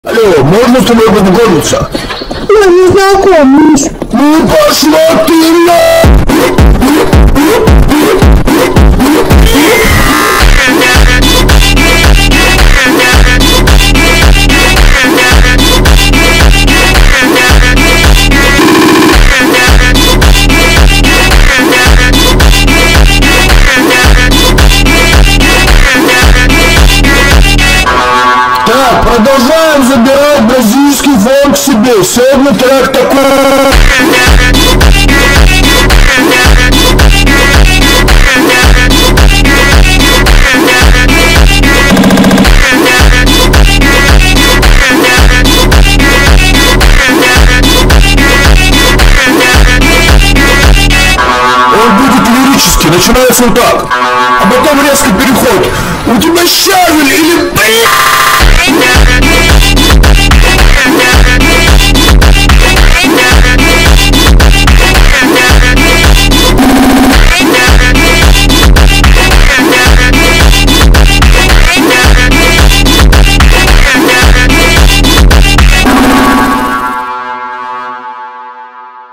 Алло, можно с тобой познакомиться? Я не знакомлюсь. Ну пошла ты на... Так, продолжаем забирать бразильский фон к себе. Сегодня трек такой... Он будет лирический, начинается вот так, а потом резкий переход. У тебя щавель или...